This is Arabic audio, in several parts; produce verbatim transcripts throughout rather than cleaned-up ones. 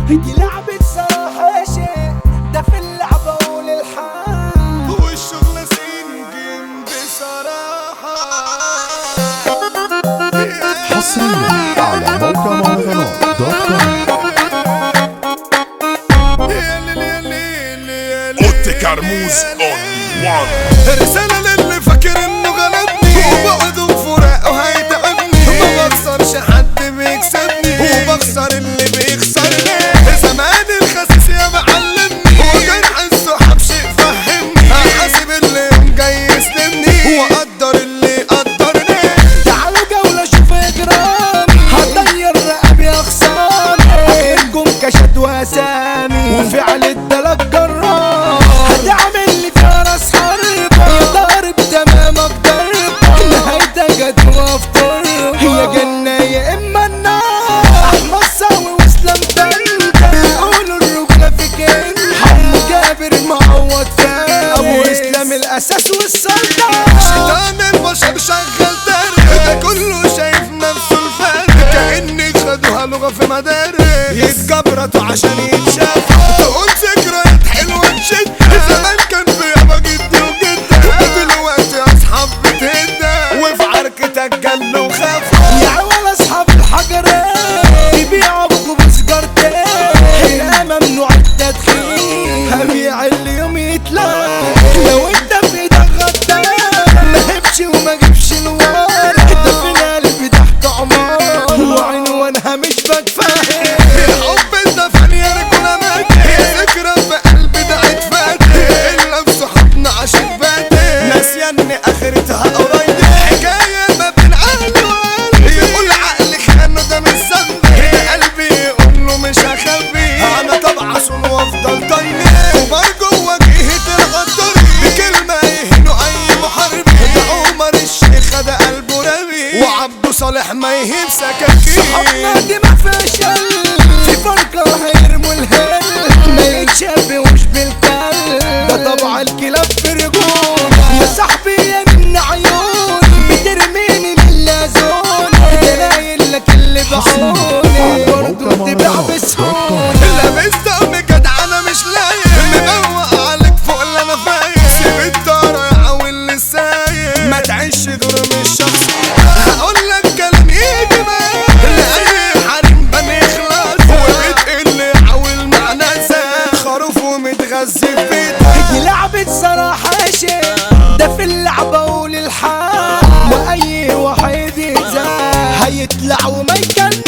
دي لعبة صراحة شيء ده في اللعبة وللحال والشغل سنجم بصراحة. حصريا على موقع مهرجانات دوت كوم. قط كرموز اون وان. رسالة للي فاكر انه غلبني وبعده بفراقه هيتعبني. ما بخسرش حد بيكسبني وبخسر اللي بيخسرني. زمان الخسيس يا معلمني وجرح الصحاب شيء فهمني. هحاسب اللي يوم جاي يسلمني واقدر اللي قدرني. تعالوا جولة شوف اجرام هتغير رقبي اخصامي. اخركم كشد واسامي وفعل الدلق جرام. هتعمل لي فيها راس حربة يا ضارب تمامك ضربة. نهايتك جدوى في طربة هي جنة يا اما النار. احمد صاوي واسلام بنتا بيقولوا الرجولة في كلمة. حمو جابر معوض فارس ابو اسلام الاساس والسلطان. شيطان البشر شغال تاريخ ده كله شايف نفسه الفارق. كأني خدوها لغة في مدارس يتجبرتوا عشان يتشافوا. تقول ذكريات حلوة تشد زمان كان في يابا جدي وجدة. دلوقتي أصحاب بتهدى وفي عركتك جلوا وخافوا. يا عوال اصحاب الحجرين يبيعوا ابوكوا بسجارتين. هنا ممنوع التدخين هبيع اليوم يتلاقى. لو انت في ايدك غدار ما هبش وما جيبش الوار. انت في قلبي تحت عمار وعنوانها مش بتفهم. الحب اتدفن يا رجولة مات. ذكرى في قلبي ده اتفاتح الا بصحابنا عشان باتح. ناسياني اخرتها قريب. حكاية ما بين عقل وقلب يقول عقلي خانه ده مش ذنبي. قلبي يقول له مش هخبي انا طبعا عشان وافضل طيب. وبرجو وجهة الغداري بكلمة يهنوا اي محارب. ده عمر الشيخ ده قلبه رمي وعبده صالح ما يهيب سكاكين. صحابنا دي ما فشل في فرقة هيرموا الهل. ما يتشبهوش بالكل ده طبع الكلاب في رجولة. يا صاحبي يا من عيوني بترميني للازون. ده نايل لك اللي بعوني برضه تبيع بسهولة. لابس دم جدع انا مش لايق. مبوق عليك فوق اللي انا فايق. سيب الطارة يا عويل للسايق. ما تعيش دور مش شخصي. هقول لك كلام يجي معاك لأي حريم بنخلص. وبتقل عويل مع ناسك خروف ومتغذي في بيتك. دي لعبة صراحة شيء ده في اللعبة وللحال. وأي واحد يتزاح هيطلع وما يكلم.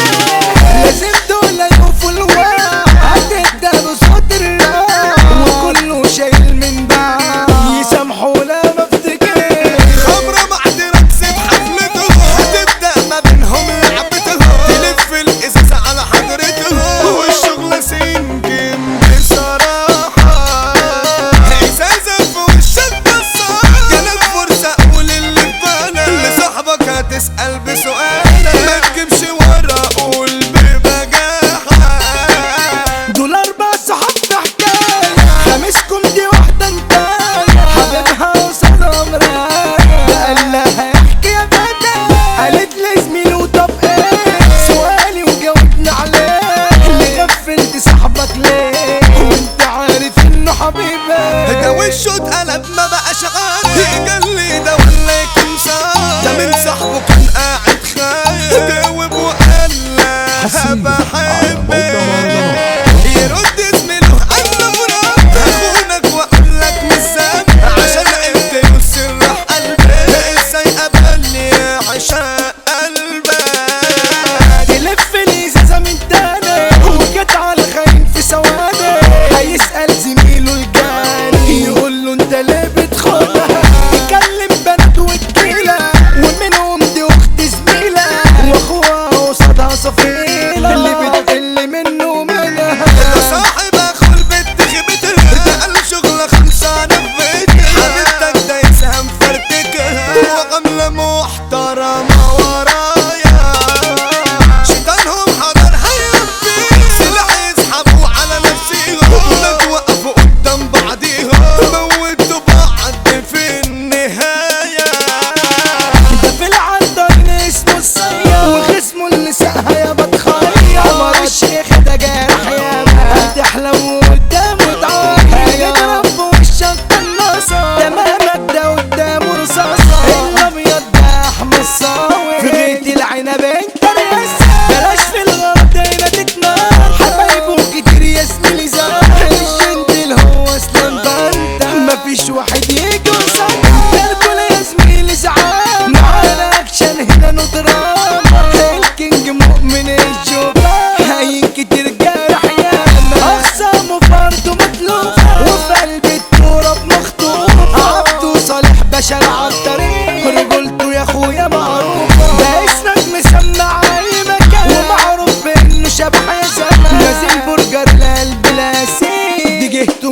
لازم دول يقفوا الواقع هتبدأ بصوت الراب. وكله شايل من بعض يسامحوا لا ما افتكر. خمرة معدرة تسيب حفلتهم. هتبدأ ما بينهم لعبتهم. تلف الإزازة على حضرتهم. والشغل سنجم بصراحة. إزازة في وشك بصراحة. جالك فرصة قول اللي في بالك. لصاحبك هتسأل بسؤالك. ما تجيبش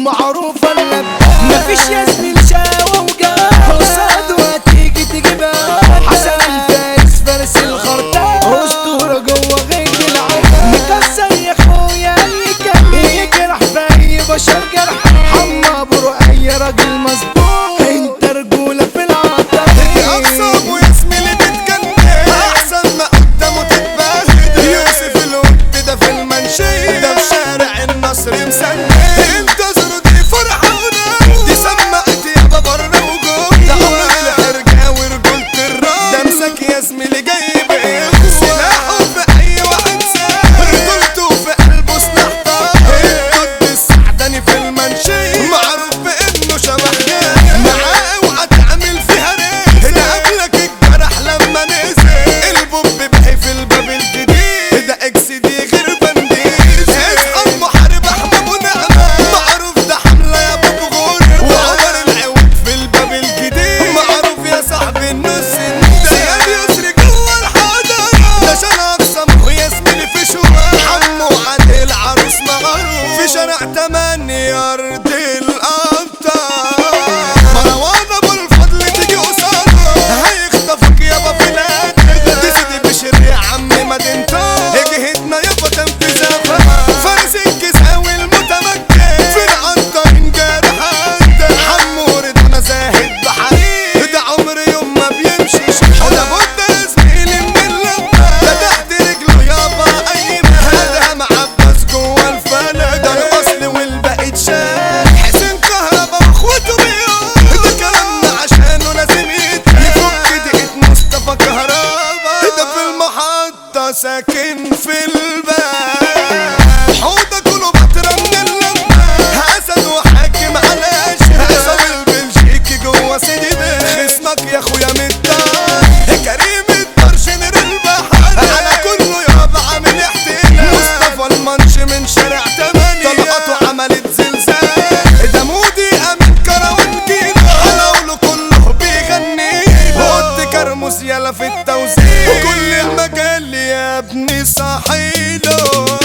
معروفة اللب مفيش يا زميلي شاوة وجاب قصاد وهتيجي تجيبها حسن الفارس فارس الخرطان اسطورة جوه غير العالم مكسر يا اخويا اي كلب يجرح في اي بشر جرح حما برو اي راجل مظبوط انت رجولة في العطار اقصى ابو ياسمين تتجنن احسن ما قدامه تتبهدل يوسف الود ده في المنشية ده في شارع النصر مسند انتظروا دي فرحة ونام دي سمعت يابا بره وجوه ده عمر الحرجة ورجولة الراجل ده مسك يا زميلي جايب سلاحه في اي واحد ساب رجولته في قلبه سلاح طار الدود السعداني في المنشية معروف بانه شبح جاي معاه اوعى تعمل فيها ريس ده قبلك الجرح لما نزل البوب بحي في الباب الجديد ده اكس دي غير بنديز اصحاب محارب احمد ونعمة معروف ده حملة يا بابو غور وعمر العود في الباب الجديد معروف يا صاحبي النص ده يا يسري جوه الحضارة ده شارع اقسم وياسمين في شوها حمو عادل العروس مغروف في شارع تمانية ارض الابطال مروان ابو الفضل تيجي قصاده هيخطفك يابا في القتل دي سيدي بشر يا عمي مدينته جهتنا يابا تنفيذها فارس الكساوي المتمكن في العنطرين جارح انت حمور ده انا زاهد بحريق ده عمري يوم ما بيمشيش ولا بد يا زميلي من اللبة ده تحت رجله يابا اي مهدها معبس جوه الفلك ده الاصل والباقي اتشال حسين كهربا واخواته بيقول ده كلامنا عشانه لازم يتقال يفك دقيقة مصطفى كهربا ده في المحطة ساكن في الباب حوضة كله بطرة من اللمة اسد وحاكم على اشهر اسد البلجيكي جوه سيدي بيه خصمك يا اخويا متار كريم الدار شنر البحر على كله يابا عامل احتلال مصطفى المنش من شارع تمانية طلقاته عملت زلزال ده مودي امين كروان جينا حلاوله كله بيغني قد كرموس يلا في التوزيع وكل المجال يا ابني صحيله